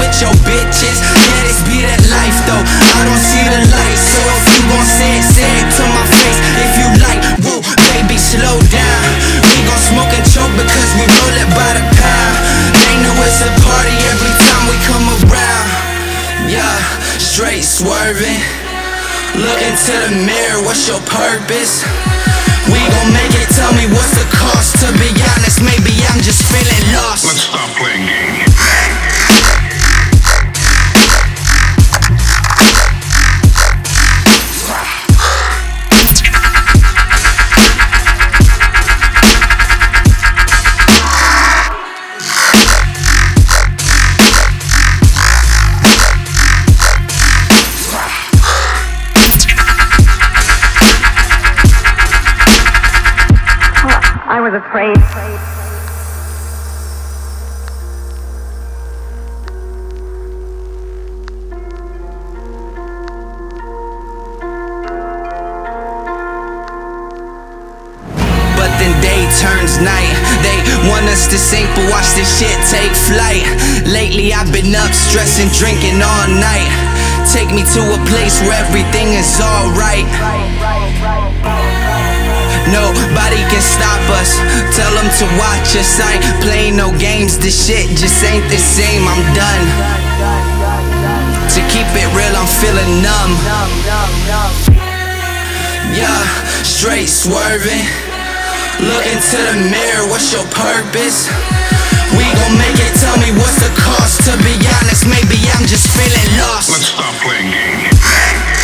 with your bitches. Yeah, this be that life though, I don't see the light. So if you gon' say it to my face. If you like, woo, baby, slow down. We gon' smoke and choke because we roll it by the pound. They know it's a party every time we come around. Yeah, straight swerving. Look into the mirror, what's your purpose? We gon' make it, tell me what's the cost. To be honest, maybe I'm just feeling lost. Let's stop playing games. I was afraid. But then day turns night. They want us to sink, but watch this shit take flight. Lately I've been up, stressing, drinking all night. Take me to a place where everything is alright. Nobody can stop us. Tell them to watch us. I ain't playing no games. This shit just ain't the same. I'm done. To keep it real, I'm feeling numb. Yeah, straight swerving. Look into the mirror, what's your purpose? We gon' make it, tell me what's the cost. To be honest, maybe I'm just feeling lost. Let's stop playing games.